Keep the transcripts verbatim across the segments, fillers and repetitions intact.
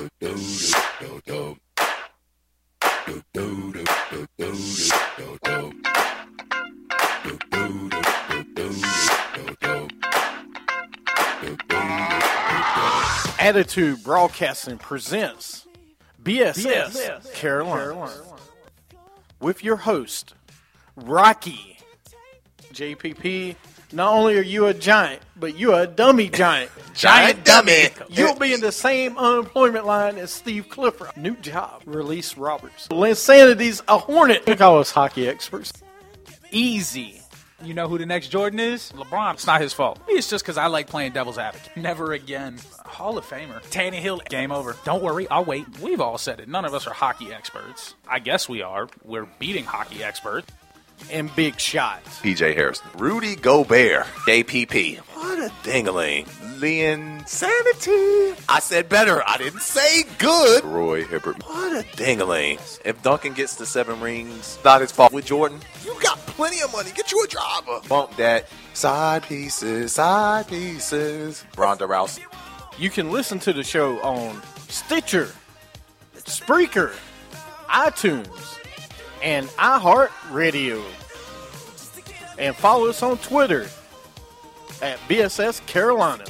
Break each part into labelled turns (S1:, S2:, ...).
S1: Attitude Broadcasting presents B S S, B S S Carolina. Carolina with your host, Rocky. J P P, not only are you a giant, but you are a dummy giant.
S2: Giant dummy.
S1: You'll be in the same unemployment line as Steve Clifford. New job, Release Roberts. Linsanity's a hornet. They call us hockey experts. Easy.
S3: You know who the next Jordan is? LeBron. It's not his fault. It's just because I like playing devil's advocate. Never again. Hall of Famer. Tannehill. Game over. Don't worry. I'll wait. We've all said it. None of us are hockey experts. I guess we are. We're beating hockey experts.
S1: And big shots.
S2: P J Harrison. Rudy Gobert. J P P. What a dingling. Linssanity. I said better. I didn't say good. Roy Hibbert. What a dingling. If Duncan gets the seven rings, not his fault. With Jordan, you got plenty of money. Get you a driver. Bump that. Side pieces. Side pieces. Ronda Rousey.
S1: You can listen to the show on Stitcher, Spreaker, iTunes, and iHeartRadio. And follow us on Twitter at B S S Carolina.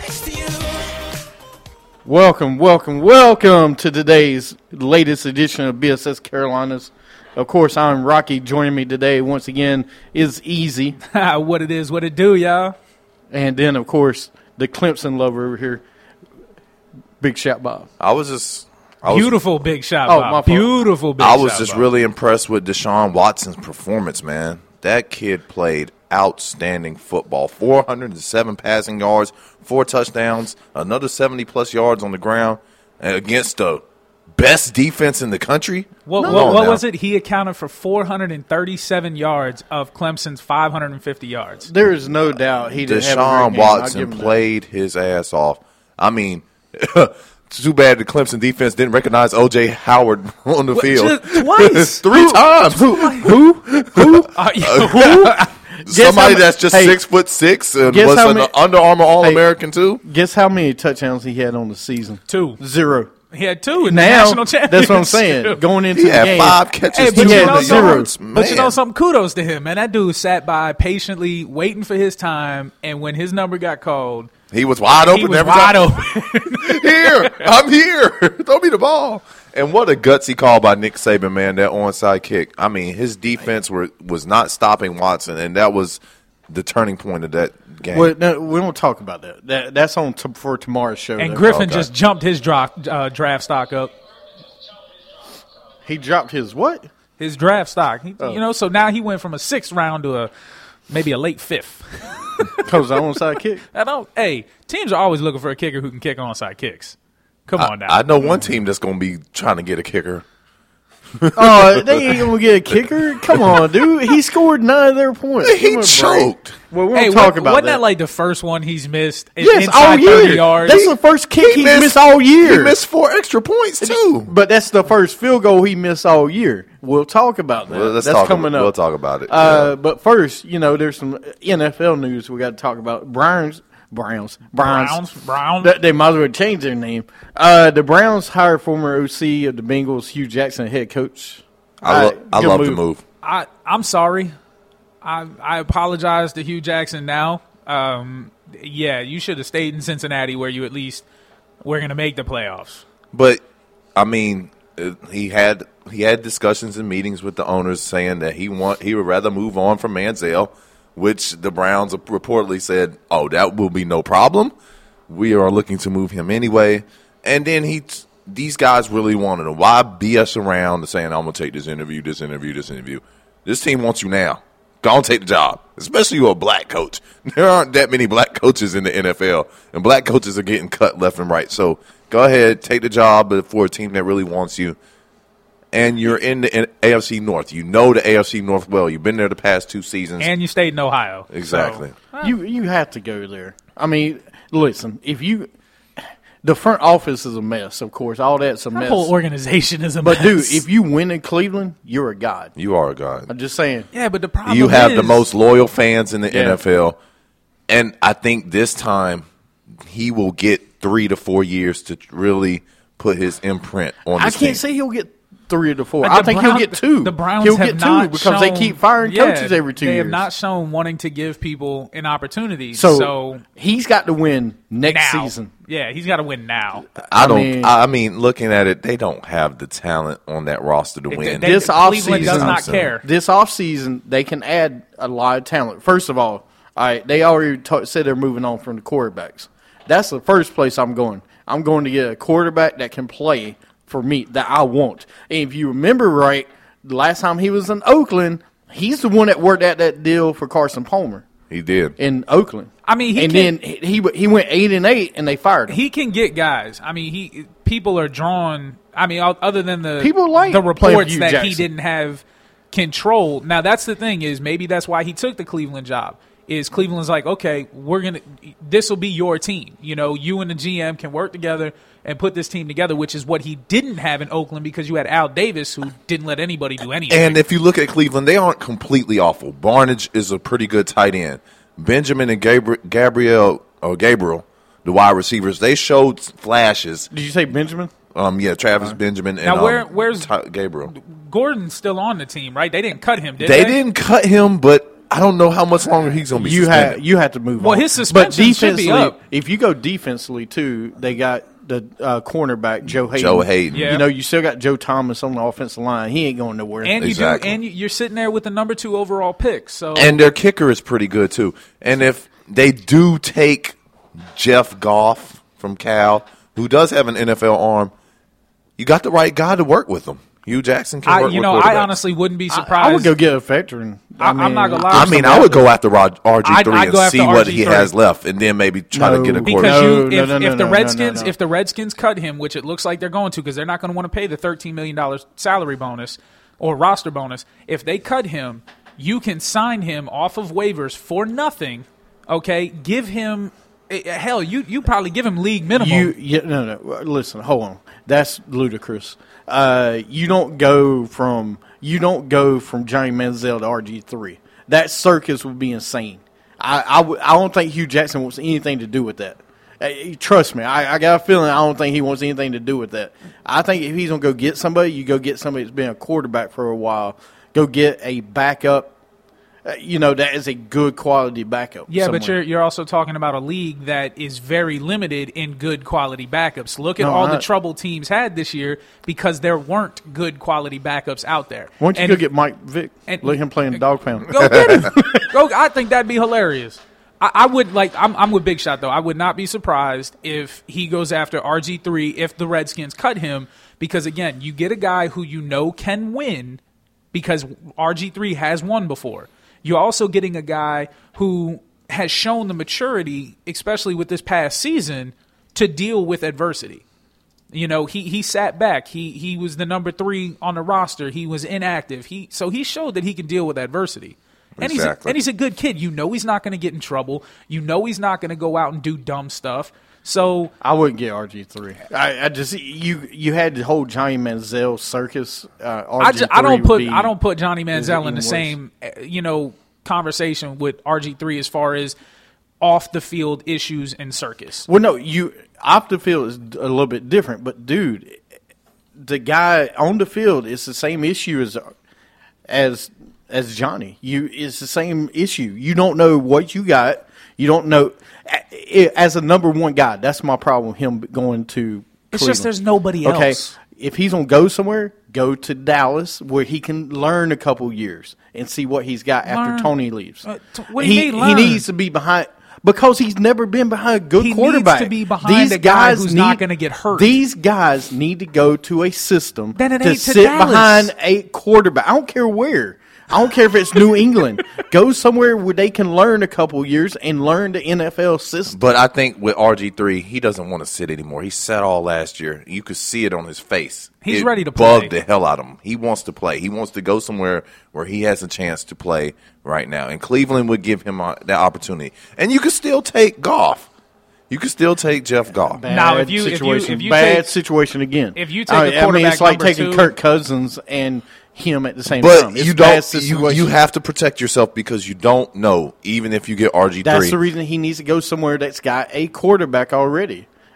S1: Welcome, welcome, welcome to today's latest edition of B S S Carolinas. Of course, I'm Rocky. Joining me today once again is Easy.
S3: What it is, what it do, y'all.
S1: And then, of course, the Clemson lover over here, Big Shot Bob.
S2: I was just... I was,
S3: Beautiful Big Shot
S1: oh,
S3: Bob.
S1: My fault.
S3: Beautiful Big
S2: I
S3: Shot
S2: was just
S3: Bob.
S2: really impressed with Deshaun Watson's performance, man. That kid played outstanding football. four hundred seven passing yards, four touchdowns, another seventy-plus yards on the ground against the best defense in the country.
S3: What,
S2: No.
S3: what, what
S2: Now.
S3: was it? He accounted for four hundred thirty-seven yards of Clemson's five hundred fifty yards.
S1: There is no doubt he didn't have a
S2: Deshaun
S1: great game. I'll give
S2: Watson
S1: him that.
S2: played his ass off. I mean... Too bad the Clemson defense didn't recognize O J Howard on the
S3: What,
S2: field.
S3: just twice?
S2: Three
S3: Who?
S2: times.
S1: Who? Who?
S3: Uh,
S1: Who? Guess
S2: Somebody
S1: how ma-
S2: that's just
S1: hey,
S2: six foot six and
S1: guess
S2: was
S1: how
S2: an
S1: many-
S2: Under Armour All-American too.
S1: Guess how many touchdowns he had on the season?
S3: Two.
S1: Zero.
S3: He had two in the
S1: Now,
S3: national championship.
S1: that's what I'm saying. Going into
S2: He
S1: the
S2: had
S1: game,
S2: five catches,
S3: Hey, but
S2: two
S1: you
S3: you,
S1: know
S2: hundred
S1: something?
S2: yards.
S3: but you know
S2: Man.
S3: something? Kudos to him, man. That dude sat by patiently waiting for his time, and when his number got called,
S2: He was wide open.
S3: he was
S2: every
S3: wide
S2: time.
S3: open.
S2: Here, I'm here. Throw me the ball. And what a gutsy call by Nick Saban, man, that onside kick. I mean, his defense were, was not stopping Watson, and that was the turning point of that game.
S1: Well, no, we won't talk about that. that that's on t- for tomorrow's show.
S3: And
S1: though.
S3: Griffin
S2: Okay.
S3: just jumped his draft, uh, draft stock up.
S1: He dropped his what?
S3: His draft stock. He,
S1: Oh.
S3: You know, so now he went from a sixth round to a maybe a late fifth.
S1: Because the onside kick.
S3: I don't. Hey, teams are always looking for a kicker who can kick onside kicks. Come on now.
S2: I know one team that's going to be trying to get a kicker.
S1: Oh, they ain't gonna get a kicker. Come on, dude. He scored nine of their points.
S2: He
S1: Give him a break.
S2: choked.
S1: Well, we
S3: hey,
S1: won't talk
S3: wa-
S1: about
S3: wasn't
S1: that.
S3: that like the first one he's missed? in-
S1: yes,
S3: inside
S1: all
S3: thirty
S1: year.
S3: yards.
S1: That's the first kick he missed, all year.
S2: He missed four extra points too.
S1: But that's the first field goal he missed all year. We'll talk about that.
S2: Well, let's
S1: that's
S2: talk
S1: coming
S2: about,
S1: up.
S2: We'll talk about it.
S1: Uh, but first, you know, there's some N F L news we got to talk about. Browns, Browns, Browns,
S3: Browns, Browns.
S1: They, they might as well change their name. Uh, the Browns hired former O C of the Bengals, Hugh Jackson, head coach.
S2: I, lo-
S1: Uh,
S2: I
S1: good
S2: love the move.
S3: I, I'm sorry. I I apologize to Hugh Jackson now. Um, yeah, you should have stayed in Cincinnati where you at least were going to make the playoffs.
S2: But I mean, uh, he had he had discussions and meetings with the owners saying that he want he would rather move on from Manziel, which the Browns reportedly said, "Oh, that will be no problem. We are looking to move him anyway." And then he. T- These guys really wanted him. Why B S around and saying, I'm going to take this interview, this interview, this interview? This team wants you now. Go on, take the job, especially you're a black coach. There aren't that many black coaches in the N F L, and black coaches are getting cut left and right. So go ahead, take the job for a team that really wants you. And you're in the A F C North. You know the A F C North well. You've been there the past two seasons.
S3: And you stayed in Ohio.
S2: Exactly.
S3: So,
S1: You you have to go there. I mean, listen, if you the front office is a mess, of course. All that's a
S3: the
S1: mess.
S3: whole organization is a
S1: But
S3: mess.
S1: dude, if you win in Cleveland, you're a god.
S2: You are a god.
S1: I'm just saying.
S3: yeah, but the problem
S2: You have the
S3: is-
S2: most loyal fans in the
S1: Yeah.
S2: N F L. And I think this time he will get three to four years to really put his imprint on
S1: I
S2: this
S1: can't
S2: team.
S1: say he'll get three or the four.
S3: But
S1: I
S3: the
S1: think
S3: Brown-
S1: he'll get two.
S3: The Browns
S1: he'll
S3: have
S1: get two
S3: not
S1: because
S3: shown,
S1: they keep firing
S3: yeah,
S1: coaches every two
S3: they
S1: years.
S3: have not shown wanting to give people an opportunity.
S1: so,
S3: So,
S1: he's got to win next
S3: now,
S1: season.
S3: yeah, he's got to win now.
S2: I don't. I
S1: mean-
S2: mean, I mean, looking at it, they don't have the talent on that roster to
S3: They-
S2: win.
S3: they-
S1: This
S3: Cleveland does
S1: offseason-
S3: not care.
S1: This offseason, they can add a lot of talent. First of all, all right, they already ta- said they're moving on from the quarterbacks. That's the first place I'm going. I'm going to get a quarterback that can play for me, that I want. And if you remember right, the last time he was in Oakland, he's the one that worked out that deal for Carson Palmer
S2: he did.
S1: in Oakland.
S3: I mean, he
S1: and
S3: can-
S1: then he he he went eight and eight, and they fired him.
S3: He can get guys. I mean, he people are drawn. I mean, o- other than the
S1: People like
S3: the
S1: playing for
S3: reports
S1: Hugh
S3: that he
S1: Jackson.
S3: didn't have control. Now, that's the thing is maybe that's why he took the Cleveland job. Is Cleveland's like, okay, we're gonna, this will be your team. You know, you and the G M can work together and put this team together, which is what he didn't have in Oakland because you had Al Davis who didn't let anybody do anything.
S2: And if you look at Cleveland, they aren't completely awful. Barnage is a pretty good tight end. Benjamin and Gabri- Gabriel or Gabriel, the wide receivers, they showed flashes.
S1: Did you say Benjamin?
S2: Um, yeah, Travis Benjamin and
S3: Now, where-
S2: um,
S3: where's-
S2: Ty- Gabriel?
S3: Gordon's still on the team, right? They didn't cut him, did
S2: They
S3: they?
S2: didn't cut him, but I don't know how much longer he's going to be
S1: You
S2: suspended.
S1: have you have to move
S3: Well,
S1: on.
S3: his suspension
S1: but
S3: should be
S1: defensively,
S3: up.
S1: if you go defensively too, they got the uh, cornerback Joe Hayden.
S2: Joe Hayden.
S3: Yeah.
S1: You know, you still got Joe Thomas on the offensive line. He ain't going nowhere.
S3: And you
S2: Exactly.
S3: do, and you, you're sitting there with the number two overall pick. So
S2: And their kicker is pretty good, too. And if they do take Jeff Goff from Cal, who does have an N F L arm, you got the right guy to work with them. Hugh Jackson can
S3: I,
S2: work
S3: you
S2: with
S3: know, I
S2: quarterbacks.
S3: honestly wouldn't be
S1: I,
S3: surprised.
S1: I would go get a veteran.
S3: I- I'm
S1: mean,
S3: not gonna lie.
S2: I mean, I would go after R G
S3: I'd-
S2: three
S3: I'd
S2: and
S3: go after
S2: see what he
S3: R G three.
S2: has left, and then maybe try
S1: No.
S2: to get a
S1: Because
S2: quarterback.
S3: Because
S1: No,
S3: you,
S1: no,
S3: if,
S1: no, no,
S3: if the
S1: no, no,
S3: Redskins,
S1: no, no.
S3: if the Redskins cut him, which it looks like they're going to, because they're not going to want to pay the thirteen million dollars salary bonus or roster bonus. If they cut him, you can sign him off of waivers for nothing. Okay, give him eh, hell. You you probably give him league minimum.
S1: You, yeah, no, no. Listen, hold on. That's ludicrous. Uh, you don't go from you don't go from Johnny Manziel to R G three. That circus would be insane. I, I, w- I don't think Hugh Jackson wants anything to do with that. Uh, trust me, I, I got a feeling I don't think he wants anything to do with that. I think if he's gonna go get somebody, you go get somebody that's been a quarterback for a while. Go get a backup. Uh, you know, that is a good quality backup.
S3: Yeah, but
S1: somewhere.
S3: you're you're also talking about a league that is very limited in good quality backups. Look at
S1: No,
S3: all
S1: I-
S3: the trouble teams had this year because there weren't good quality backups out there.
S1: Why don't you
S3: And-
S1: go get Mike Vick?
S3: and-
S1: Let him play in dog pound.
S3: Go get him. Go. I think that'd be hilarious. I, I would like. I'm, I'm with Big Shot though. I would not be surprised if he goes after R G three if the Redskins cut him because again, you get a guy who you know can win because R G three has won before. You're also getting a guy who has shown the maturity, especially with this past season, to deal with adversity. You know, he he sat back. He he was the number three on the roster. He was inactive. He so he showed that he can deal with adversity. And he's a,
S2: Exactly.
S3: and he's a good kid. You know he's not going to get in trouble. You know he's not going to go out and do dumb stuff. So
S1: I wouldn't get R G three. I, I just you you had the whole Johnny Manziel circus. Uh,
S3: I,
S1: R G three
S3: just, I don't
S1: would
S3: put
S1: be-
S3: I don't put Johnny Manziel in
S1: even
S3: the
S1: worse.
S3: same uh, you know conversation with R G three as far as off the field issues and circus.
S1: Well, no, you off the field is a little bit different, but dude, the guy on the field is the same issue as as as Johnny. You it's the same issue. You don't know what you got. You don't know as a number one guy. That's my problem with him going to.
S3: It's just
S1: Cleveland.
S3: there's nobody
S1: Okay,
S3: else.
S1: if he's gonna go somewhere, go to Dallas where he can learn a couple years and see what he's got
S3: Learn?
S1: after Tony leaves.
S3: Uh, t- what do you
S1: he
S3: mean,
S1: he
S3: learn?
S1: needs to be behind because he's never been behind a good
S3: He needs
S1: quarterback.
S3: to be behind a guy who's not gonna get hurt.
S1: These guys need to go to a system
S3: Then it
S1: to
S3: ain't to
S1: sit
S3: Dallas.
S1: behind a quarterback. I don't care where. I don't care if it's New England. Go somewhere where they can learn a couple years and learn the N F L system.
S2: But I think with R G three, he doesn't want to sit anymore. He sat all last year. You could see it on his face.
S3: He's
S2: It
S3: ready to
S2: bugged
S3: play.
S2: the hell out of him. He wants to play. He wants to go somewhere where he has a chance to play right now. And Cleveland would give him uh, that opportunity. And you could still take Goff. You could still take Jeff Goff.
S1: Bad
S3: Now, if you- if you-
S1: situation,
S3: if you
S1: bad
S3: take-
S1: situation again.
S3: if you take
S1: I,
S3: a
S1: I mean,
S3: quarterback
S1: it's like
S3: number
S1: taking
S3: two-
S1: Kirk Cousins and him at the same
S2: But
S1: time. It's
S2: you
S1: a bad
S2: don't. You,
S1: situation.
S2: you have to protect yourself because you don't know. Even if you get R G three,
S1: That's the reason he needs to go somewhere that's got a quarterback already.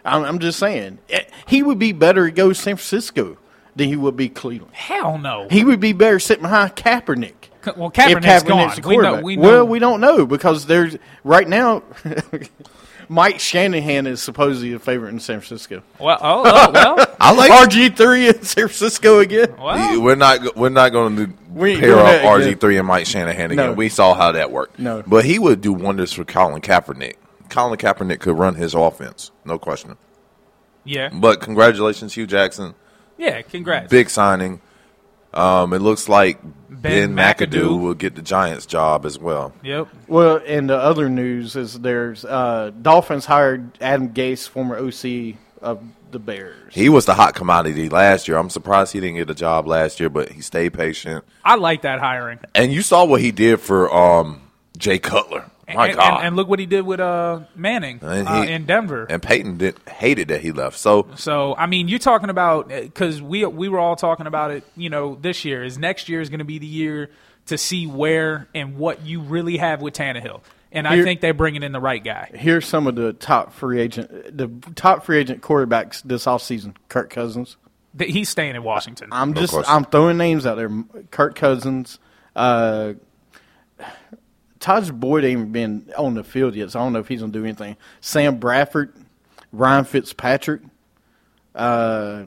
S1: I'm, I'm just saying. He would be better to go to San Francisco than he would be Cleveland.
S3: Hell no.
S1: He would be better sitting behind Kaepernick.
S3: Well, Kaepernick's gone.
S1: The
S3: we know, we know.
S1: Well, we don't know because there's right now. Mike Shanahan is supposedly a favorite in San Francisco.
S3: Well, oh, oh well.
S2: I like
S1: R G three in San Francisco again.
S3: Well,
S2: we're not we're not going to
S1: We-
S2: pair
S1: we're
S2: up
S1: not
S2: R G
S1: again.
S2: three and Mike Shanahan again.
S1: No.
S2: We saw how that worked.
S1: No.
S2: But he would do wonders for Colin Kaepernick. Colin Kaepernick could run his offense, no question.
S3: yeah.
S2: But congratulations, Hugh Jackson.
S3: Yeah, congrats.
S2: Big signing. Um, it looks like Ben,
S3: Ben
S2: McAdoo.
S3: McAdoo
S2: will get the Giants job as well.
S3: Yep.
S1: Well, and the other news is there's uh, Dolphins hired Adam Gase, former O C of the Bears.
S2: He was the hot commodity last year. I'm surprised he didn't get a job last year, but he stayed patient.
S3: I like that hiring.
S2: And you saw what he did for um, Jay Cutler. My
S3: and,
S2: God.
S3: and, and look what he did with uh, Manning
S2: And
S3: uh,
S2: he-
S3: in Denver.
S2: And Peyton did, hated that he left. So
S3: So, I mean, you're talking about, because we we were all talking about it, you know, this year. Is next year is going to be the year to see where and what you really have with Tannehill. And I
S1: Here-
S3: think they're bringing in the right guy.
S1: Here's some of the top free agent, the top free agent quarterbacks this offseason. Kirk Cousins.
S3: Th- He's staying in Washington.
S1: I'm
S2: No
S1: just
S2: question.
S1: I'm throwing names out there. Kirk Cousins. Uh, Taj Boyd ain't even been on the field yet, so I don't know if he's gonna do anything. Sam Bradford, Ryan Fitzpatrick. Uh,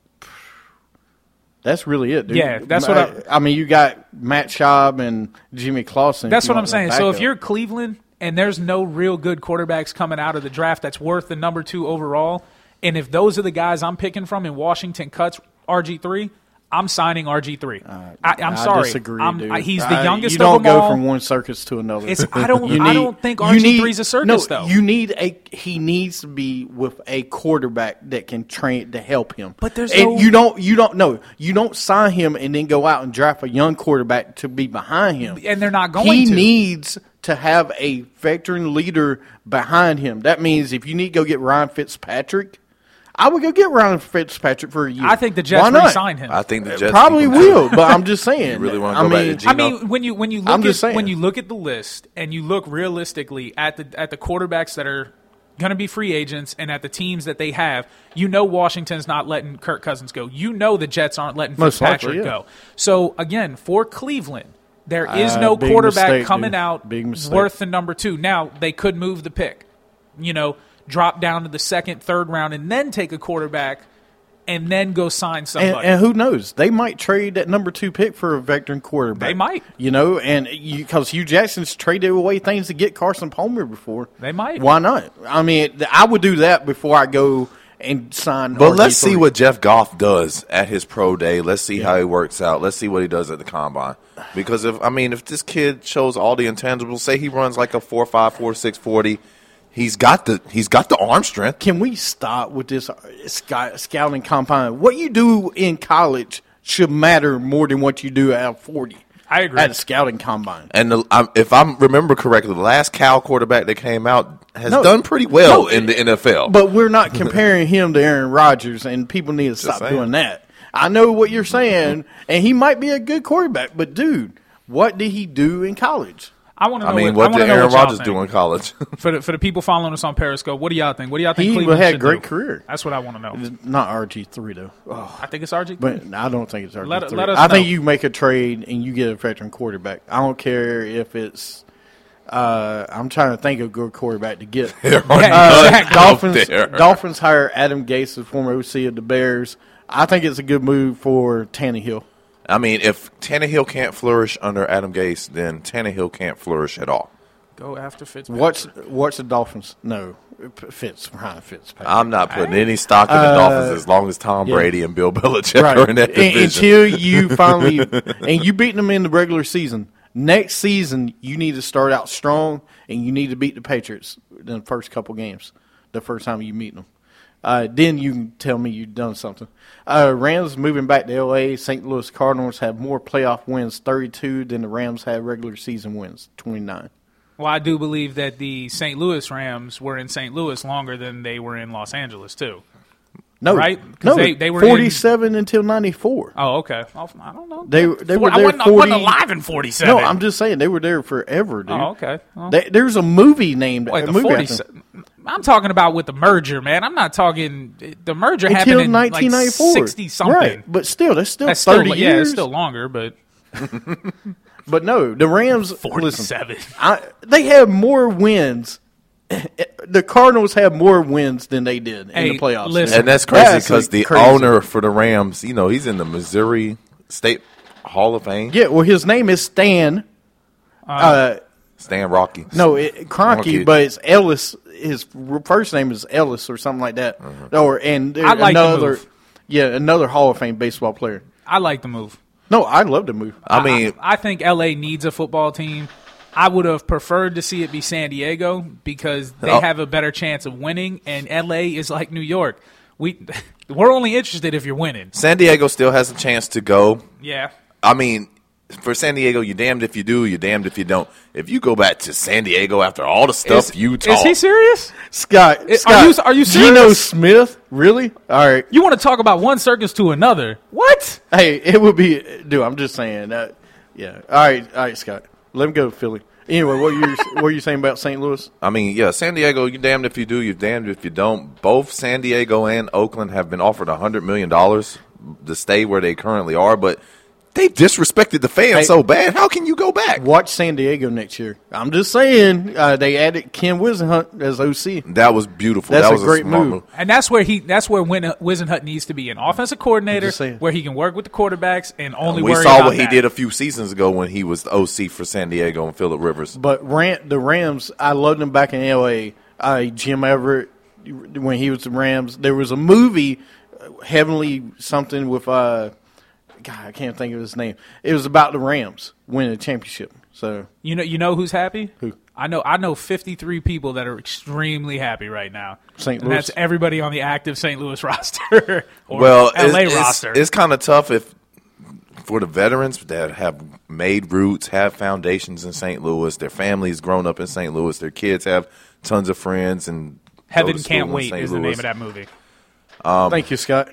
S1: that's really it, dude.
S3: Yeah, that's what I-
S1: I mean, you got Matt Schaub and Jimmy Clausen.
S3: That's
S1: if you
S3: what I'm
S1: want
S3: saying.
S1: the
S3: So if
S1: backup.
S3: you're Cleveland and there's no real good quarterbacks coming out of the draft that's worth the number two overall, and if those are the guys I'm picking from and Washington cuts R G three, I'm signing R G three. I, I'm
S1: I
S3: sorry.
S1: disagree,
S3: I'm-
S1: dude.
S3: I- he's the
S1: I-
S3: youngest
S1: You don't
S3: of them
S1: go
S3: all.
S1: from one circus to another.
S3: It's- I don't-
S1: You
S3: I don't think
S1: you
S3: R G
S1: need-
S3: three's a circus,
S1: no,
S3: though.
S1: You need a. He needs to be with a quarterback that can train to help him.
S3: But there's
S1: and
S3: no-
S1: you don't. You don't know. You don't sign him and then go out and draft a young quarterback to be behind him.
S3: And they're not going
S1: He
S3: to.
S1: needs to have a veteran leader behind him. That means if you need to go get Ryan Fitzpatrick, I would go get Ryan Fitzpatrick for a year.
S3: I think the Jets
S1: Why not?
S3: re-sign him.
S2: I think the Jets
S1: Probably
S2: keep him.
S1: will, but I'm just saying.
S2: You really wanna
S1: I
S2: go back
S1: mean,
S2: to
S3: I
S2: Geno?
S3: mean, when you when you
S1: I'm
S3: look at
S1: just saying.
S3: when you look at the list and you look realistically at the at the quarterbacks that are going to be free agents and at the teams that they have, you know Washington's not letting Kirk Cousins go. You know the Jets aren't letting
S1: Most
S3: Fitzpatrick
S1: likely, yeah.
S3: go. So again, for Cleveland, there is
S1: Uh,
S3: no
S1: big
S3: quarterback
S1: mistake,
S3: coming
S1: dude.
S3: out
S1: Big mistake.
S3: worth the number two. Now they could move the pick, you know, drop down to the second, third round, and then take a quarterback. And then go sign
S1: And,
S3: somebody.
S1: and who knows? They might trade that number two pick for a veteran quarterback.
S3: They might.
S1: You know, and because Hugh Jackson's traded away things to get Carson Palmer before.
S3: They might.
S1: Why not? I mean, I would do that before I go and sign.
S2: But let's
S1: R G three.
S2: see what Jeff Goff does at his pro day. Let's see how he works out. Let's see what he does at the combine. Because if I mean, if this kid shows all the intangibles, say he runs like a four five, four six forty, he's got the he's got the arm strength.
S1: Can we stop with this uh, sky, scouting combine? What you do in college should matter more than what you do at forty.
S3: I agree.
S1: At a scouting combine.
S2: And the, I, if I remember correctly, the last Cal quarterback that came out has
S1: No.
S2: done pretty well
S1: No,
S2: in the N F L.
S1: But we're not comparing him to Aaron Rodgers, and people need to stop
S2: saying.
S1: doing that. I know what you're saying, and he might be a good quarterback, but dude, what did he do in college?
S3: I want to know.
S2: I mean,
S3: what,
S2: what
S3: I
S2: did
S3: wanna know
S2: Aaron
S3: what y'all
S2: Rodgers
S3: think.
S2: do in college?
S3: For the, for the people following us on Periscope, what do y'all think? What do y'all think
S1: He
S3: Cleveland
S1: had a
S3: should
S1: great
S3: do?
S1: career.
S3: That's what I want to know.
S1: Not R G three though. Oh,
S3: I think it's R G.
S1: but I don't think it's R G three.
S3: Let- let us
S1: I think
S3: know.
S1: you make a trade and you get a veteran quarterback. I don't care if it's. Uh, I'm trying to think of a good quarterback to get.
S2: There are
S1: Uh,
S2: none out
S1: Dolphins.
S2: there.
S1: Dolphins hire Adam Gase, the former O C of the Bears. I think it's a good move for Tannehill.
S2: I mean, if Tannehill can't flourish under Adam Gase, then Tannehill can't flourish at all.
S3: Go after Fitzpatrick.
S1: What's what's the Dolphins? No, Fitz Ryan Fitzpatrick.
S2: I'm not putting any stock in the Dolphins as long as Tom
S1: yeah.
S2: Brady and Bill Belichick
S1: Right.
S2: are in that
S1: Un-
S2: division.
S1: Until you finally and you beat them in the regular season. Next season, you need to start out strong, and you need to beat the Patriots in the first couple games. The first time you meet them, uh, then you can tell me you've done something. Uh, Rams moving back to L A. Saint Louis Cardinals have more playoff wins, thirty-two, than the Rams had regular season wins, twenty-nine.
S3: Well, I do believe that the Saint Louis Rams were in Saint Louis longer than they were in Los Angeles too.
S1: No,
S3: Right? 'Cause
S1: No,
S3: they- they were
S1: forty-seven until ninety-four.
S3: Oh, okay. Oh, I don't know.
S1: They they
S3: Four-
S1: were
S3: I
S1: there
S3: wasn't, I
S1: forty.
S3: wasn't alive in forty-seven.
S1: No, I'm just saying they were there forever, dude.
S3: Oh, okay. Well,
S1: They, there's a movie named
S3: wait,
S1: a
S3: the
S1: movie
S3: forty.
S1: after-
S3: I'm talking about with the merger, man. I'm not talking the merger
S1: Until
S3: happened in
S1: nineteen ninety-four.
S3: like sixty something.
S1: Right, but still, that's still
S3: That's
S1: thirty
S3: still,
S1: years.
S3: yeah, it's still longer, but
S1: But no, the Rams. Listen,
S3: forty-seven.
S1: I, they have more wins. The Cardinals have more wins than they did in
S3: Hey,
S1: the playoffs.
S3: listen.
S2: And that's crazy
S1: That's,
S2: because
S1: like,
S2: the
S1: crazy.
S2: owner for the Rams, you know, he's in the Missouri State Hall of Fame.
S1: Yeah, well, his name is Stan. Uh,
S2: Stan Rocky.
S1: no, it, Kroenke,
S2: Kroenke.
S1: but it's Ellis. His first name is Ellis or something like that. Or and
S3: I like the
S1: another,
S3: move.
S1: yeah, another Hall of Fame baseball player.
S3: I like the move.
S1: No, I'd love to move.
S2: I mean,
S3: I, I think L A needs a football team. I would have preferred to see it be San Diego because they
S2: Oh.
S3: have a better chance of winning, and L A is like New York. We we're only interested if you're winning.
S2: San Diego still has a chance to go.
S3: Yeah.
S2: I mean, for San Diego, you're damned if you do, you're damned if you don't. If you go back to San Diego after all the stuff
S3: Is,
S2: you
S3: is
S2: talk,
S3: he serious?
S1: Scott,
S3: Are
S1: Scott,
S3: you- are you
S1: Geno
S3: serious?
S1: Smith? Really? All right.
S3: You want to talk about one circus to another? What?
S1: Hey, it would be, dude. I'm just saying. Uh, yeah. All right, all right, Scott. Let him go to Philly. Anyway, what you what were you saying about Saint Louis?
S2: I mean, yeah, San Diego, you're damned if you do, you're damned if you don't. Both San Diego and Oakland have been offered one hundred million dollars to stay where they currently are, but they disrespected the fans
S1: Hey.
S2: so bad. How can you go back?
S1: Watch San Diego next year. I'm just saying. Uh, they added Ken Wisenhunt as O C.
S2: That was beautiful.
S1: That's
S2: that
S1: a
S2: was
S1: great
S2: smart
S1: move.
S3: And that's where he that's where Win- Wisenhunt needs to be an offensive coordinator
S1: Just saying.
S3: where he can work with the quarterbacks and only
S2: We
S3: worry
S2: saw
S3: about
S2: what he
S3: that.
S2: did a few seasons ago when he was the O C for San Diego and Phillip Rivers.
S1: But Ram, the Rams, I loved them back in L A. Uh, Jim Everett, when he was the Rams, there was a movie, uh, Heavenly something with, uh, God, I can't think of his name. It was about the Rams winning a championship. So
S3: You know, you know who's happy?
S1: Who?
S3: I know. I know fifty-three people that are extremely happy right now.
S1: Saint
S3: And
S1: Louis?
S3: that's everybody on the active Saint Louis roster or
S2: Well,
S3: L A
S2: it's,
S3: roster.
S2: It's, it's kind of tough if for the veterans that have made roots, have foundations in Saint Louis, their families grown up in Saint Louis, their kids have tons of friends and go
S3: Heaven
S2: to school
S3: Can't
S2: in
S3: Wait
S2: Saint
S3: is the
S2: Louis.
S3: name of that movie.
S1: thank you, Scott.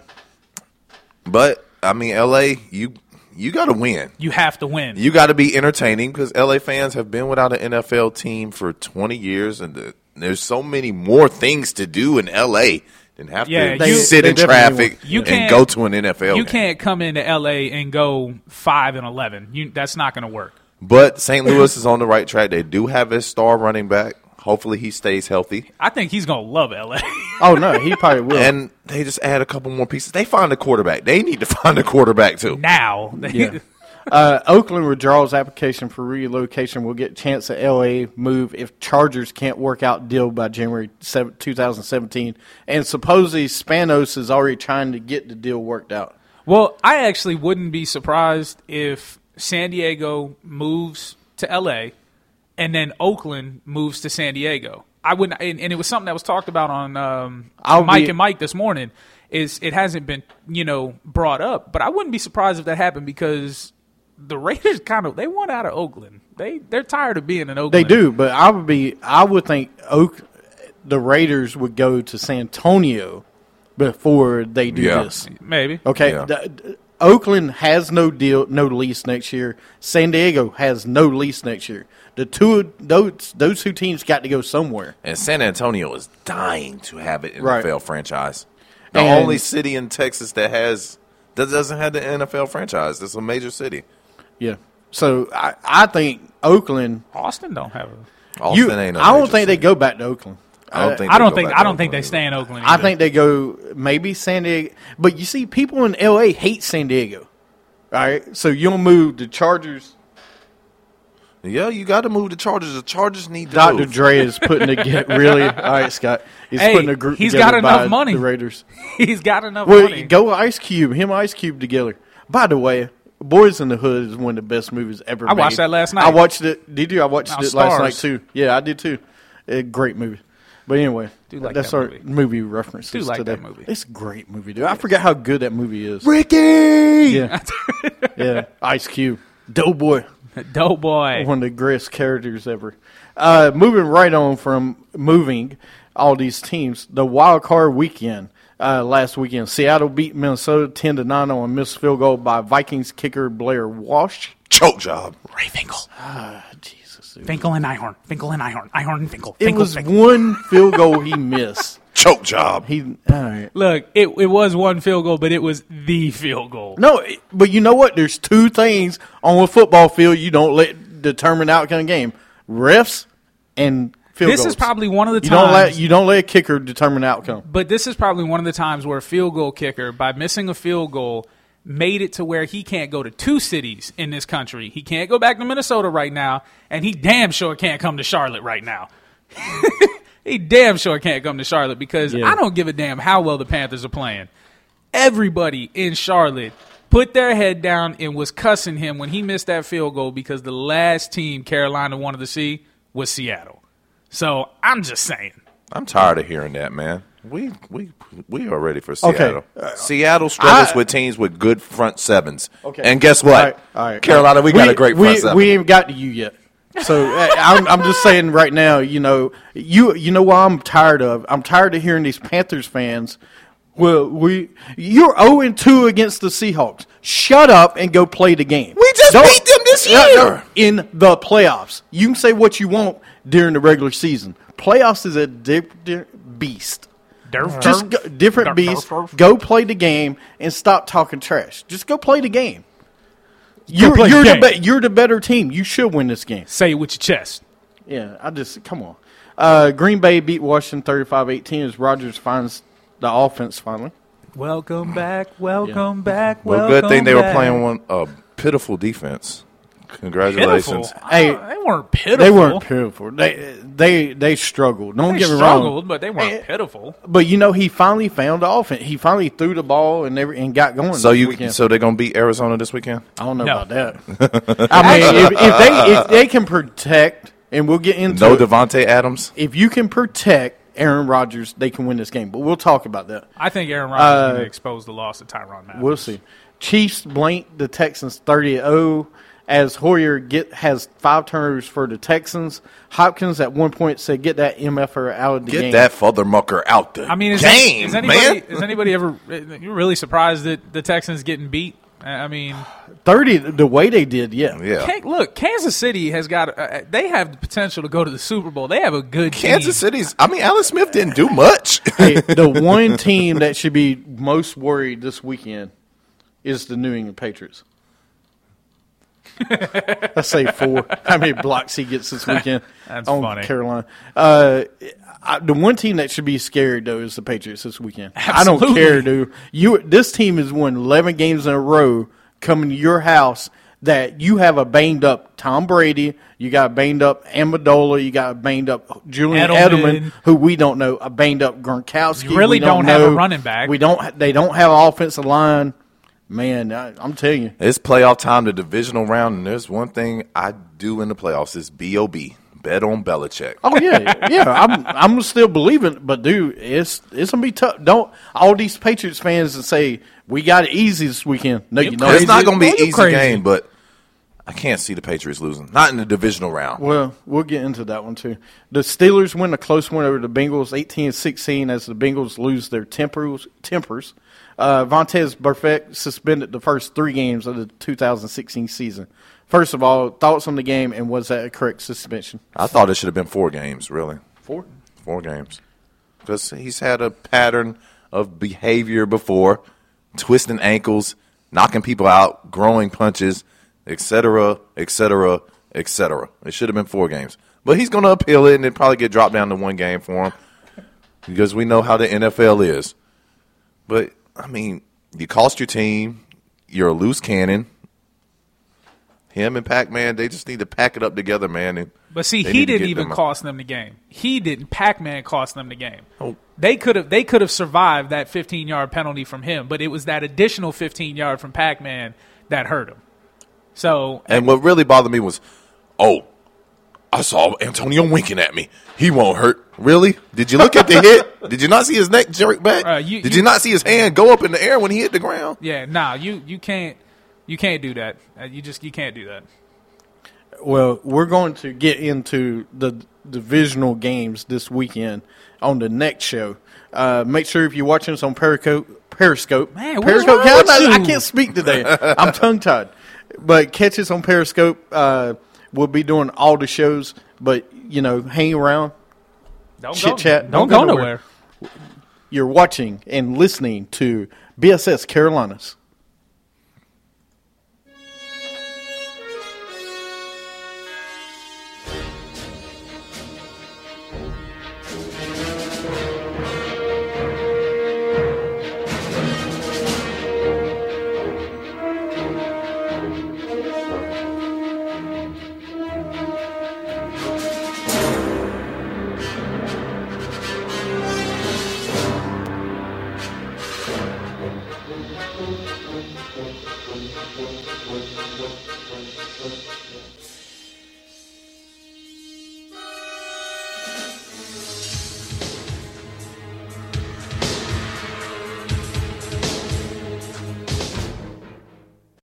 S2: But I mean, L A, you you got to win.
S3: You have to win.
S2: You got to be entertaining because L A fans have been without an N F L team for twenty years, and the, there's so many more things to do in L A than have
S3: Yeah,
S2: to
S3: you-
S2: sit
S1: they
S2: in
S1: definitely
S2: traffic
S3: You
S2: and
S3: can't-
S2: go to an N F L
S3: you
S2: game.
S3: can't come into L A and go five and eleven. You, that's not going to work.
S2: But Saint Louis is on the right track. They do have his star running back. Hopefully, he stays healthy.
S3: I think he's going to love L A.
S1: Oh, no, he probably will.
S2: And they just add a couple more pieces. They find a quarterback. They need to find a quarterback too.
S3: now.
S1: Yeah. Uh, Oakland withdraws application for relocation. Will get chance at L A move if Chargers can't work out deal by January seventh, twenty seventeen. And supposedly Spanos is already trying to get the deal worked out.
S3: Well, I actually wouldn't be surprised if San Diego moves to L A and then Oakland moves to San Diego. I wouldn't, and, and it was something that was talked about on um,
S1: I'll
S3: Mike
S1: be-
S3: and Mike this morning. Is it hasn't been you know brought up, but I wouldn't be surprised if that happened because the Raiders kind of they want out of Oakland. They they're tired of being in Oakland.
S1: They do, but I would be. I would think Oak, the Raiders would go to San Antonio before they do
S2: Yeah.
S1: this.
S3: maybe.
S1: Okay,
S2: Yeah.
S1: the- the- Oakland has no deal, no lease next year. San Diego has no lease next year. The two those those two teams got to go somewhere.
S2: And San Antonio is dying to have an
S1: Right.
S2: N F L franchise. The
S1: And-
S2: only city in Texas that has that doesn't have the N F L franchise. It's a major city.
S1: Yeah. So I, I think Oakland.
S3: Austin don't have a.
S2: Austin
S1: You,
S2: ain't no
S1: I don't
S2: major
S1: think they
S2: city.
S1: go back to Oakland.
S2: I don't think.
S3: I
S2: they
S3: don't
S2: go
S3: think
S2: back
S3: I
S2: to
S3: don't think they
S2: Oakland.
S3: stay in Oakland.
S1: I
S3: either.
S1: think they go maybe San Diego, but you see, people in L A hate San Diego. All right, so you'll move the Chargers.
S2: Yeah, you got to move the Chargers. The Chargers need to
S1: Doctor
S2: move.
S1: Dre is putting together. Really, all right, Scott. He's
S3: Hey,
S1: putting a group.
S3: he's
S1: together
S3: got enough
S1: by
S3: money.
S1: The Raiders.
S3: he's got enough
S1: Well,
S3: money.
S1: go Ice Cube. Him, Ice Cube together. By the way, Boys in the Hood is one of the best movies ever.
S3: I
S1: made.
S3: watched that last night.
S1: I watched it. Did you? I watched
S3: Now,
S1: it last
S3: Stars.
S1: night too. Yeah, I did too. A great movie. But anyway,
S3: Do like
S1: that's
S3: that
S1: our
S3: movie.
S1: movie references.
S3: Do like
S1: today.
S3: that movie.
S1: It's a great movie, dude. I forget how good that movie is.
S2: Ricky.
S1: Yeah, yeah. Ice Cube, Doughboy,
S3: Dope boy.
S1: one of the greatest characters ever. Uh, moving right on from moving all these teams, the wild card weekend. Uh, last weekend, Seattle beat Minnesota ten to nine on a missed field goal by Vikings kicker Blair Walsh.
S2: Choke job.
S3: Rayfinkel.
S1: Ah, Jesus.
S3: Finkel and Ihorn. Finkel and Ihorn. Ihorn and Finkel.
S1: It
S3: Finkel,
S1: was
S3: Finkel.
S1: one field goal he missed.
S2: Choke job.
S1: He all right.
S3: Look, it it was one field goal, but it was the field goal.
S1: No, but you know what? There's two things on a football field you don't let determine the outcome of the game: refs and field
S3: This
S1: goals.
S3: is probably one of the
S1: you
S3: times.
S1: don't let you don't let a kicker determine the outcome.
S3: But this is probably one of the times where a field goal kicker, by missing a field goal, made it to where he can't go to two cities in this country. He can't go back to Minnesota right now, and he damn sure can't come to Charlotte right now. He damn sure can't come to Charlotte because
S1: Yeah.
S3: I don't give a damn how well the Panthers are playing. Everybody in Charlotte put their head down and was cussing him when he missed that field goal because the last team Carolina wanted to see was Seattle. So I'm just saying.
S2: I'm tired of hearing that, man. We we we are ready for Seattle.
S1: Okay.
S2: Seattle struggles
S1: I-
S2: with teams with good front sevens.
S1: Okay.
S2: And guess what?
S1: All right, all right.
S2: Carolina, we got a great
S1: we,
S2: front seven.
S1: We ain't got to you yet. So uh, I'm, I'm just saying right now, you know, you you know what I'm tired of? I'm tired of hearing these Panthers fans. Well, we you're oh and two against the Seahawks. Shut up and go play the game.
S2: We just
S1: Don't-
S2: beat them this
S1: No, no,
S2: year.
S1: in the playoffs. You can say what you want during the regular season. Playoffs is a different beast.
S3: Durf,
S1: Just
S3: durf.
S1: go, different
S3: Durf,
S1: beast.
S3: durf, durf.
S1: Go play the game and stop talking trash. Just go play the game. You're,
S3: play the
S1: you're,
S3: game.
S1: the be- you're the better team. You should win this game.
S3: Say it with your chest.
S1: Yeah, I just come on. Uh, Green Bay beat Washington thirty-five eighteen as Rodgers finds the offense finally.
S3: Welcome back, welcome back,
S2: well,
S3: welcome
S2: good thing they were
S3: back.
S2: playing one a pitiful defense. Congratulations.
S3: Pitiful.
S1: Hey,
S3: Uh, they weren't pitiful.
S1: They weren't pitiful. They they they struggled. Don't
S3: They
S1: get me
S3: struggled,
S1: wrong.
S3: but they weren't
S1: Hey,
S3: pitiful.
S1: But you know, he finally found the offense. He finally threw the ball and every, and got going.
S2: So
S1: this
S2: you
S1: weekend.
S2: so they're gonna beat Arizona this weekend?
S1: I don't know
S3: No.
S1: about that. I mean, if, if they if they can protect, and we'll get into
S2: No
S1: it,
S2: Devontae Adams.
S1: if you can protect Aaron Rodgers, they can win this game. But we'll talk about that.
S3: I think Aaron Rodgers is going to expose the loss of Tyrann Matthews.
S1: We'll see. Chiefs blank the Texans thirty to oh as Hoyer get has five turnovers for the Texans. Hopkins at one point said, "Get that M F R out of the
S2: Get
S1: game."
S2: that fathermucker out the
S3: I mean, is,
S2: game,
S3: is anybody
S2: man.
S3: is anybody ever you really surprised that the Texans getting beat? I mean,
S1: thirty the way they did, yeah.
S2: Yeah.
S3: Can- look, Kansas City has got uh, they have the potential to go to the Super Bowl. They have a good
S2: Kansas
S3: team.
S2: City's. I mean, Alex Smith didn't do much.
S1: Hey, the one team that should be most worried this weekend is the New England Patriots. Let's say four. How many blocks he gets this weekend
S3: That's
S1: on
S3: funny.
S1: Carolina? Uh, I, the one team that should be scared though is the Patriots this weekend. I don't
S3: Absolutely.
S1: care, dude. You this team has won eleven games in a row coming to your house. That you have a banged up Tom Brady, you got a banged up Amendola, you got a banged up Julian
S3: Edelman.
S1: Edelman, who we don't know, a banged up Gronkowski.
S3: You really
S1: we don't,
S3: don't have a
S1: know.
S3: running back.
S1: We don't. They don't have an offensive line. Man, I, I'm telling you.
S2: It's playoff time, the divisional round, and there's one thing I do in the playoffs is B O B. Bet on Belichick.
S1: Oh yeah, yeah. I'm I'm still believing, but dude, it's it's gonna be tough. Don't all these Patriots fans that say we got it easy this weekend? No, you
S3: You
S1: know
S2: It's not
S1: it's-
S2: going to be
S3: Oh,
S2: an
S3: you
S2: easy
S3: crazy.
S2: game, but I can't see the Patriots losing. Not in the divisional round.
S1: Well, we'll get into that one too. The Steelers win a close one over the Bengals, eighteen sixteen, as the Bengals lose their tempers. Tempers. Uh, Vontez Burfict suspended the first three games of the two thousand sixteen season. First of all, thoughts on the game, and was that a correct suspension?
S2: I thought it should have been four games, really.
S1: Four.
S2: Four games. Because he's had a pattern of behavior before, twisting ankles, knocking people out, growing punches, et cetera, et cetera, et cetera. It should have been four games. But he's going to appeal it, and it probably get dropped down to one game for him because we know how the N F L is. But, I mean, you cost your team. You're a loose cannon. Him and Pac-Man, they just need to pack it up together, man. And
S3: But see,
S2: they
S3: he
S2: need to
S3: didn't
S2: get
S3: even
S2: them out.
S3: cost them the game. He didn't. Pac-Man cost them the game.
S2: Oh.
S3: They could have. They could have survived that fifteen-yard penalty from him, but it was that additional fifteen-yard from Pac-Man that hurt him. So
S2: And what really bothered me was, oh, I saw Antonio winking at me. He won't hurt. Really? Did you look at the hit? Did you not see his neck jerk back?
S3: Uh, you-
S2: Did
S3: you-
S2: you not see his hand go up in the air when he hit the ground?
S3: yeah, nah, you you can't you can't do that. Uh, you just you can't do that.
S1: Well, we're going to get into the divisional games this weekend on the next show. Uh, make sure if you're watching us on Periscope, Periscope,
S3: Man, what's
S1: Periscope.
S3: wrong with
S1: I,
S3: you?
S1: I can't speak today. I'm tongue tied. But catch us on Periscope. Uh, We'll be doing all the shows, but, you know, hang around,
S4: Don't
S1: chit
S4: go,
S1: chat.
S4: Don't, go nowhere.
S1: You're watching and listening to B S S Carolinas.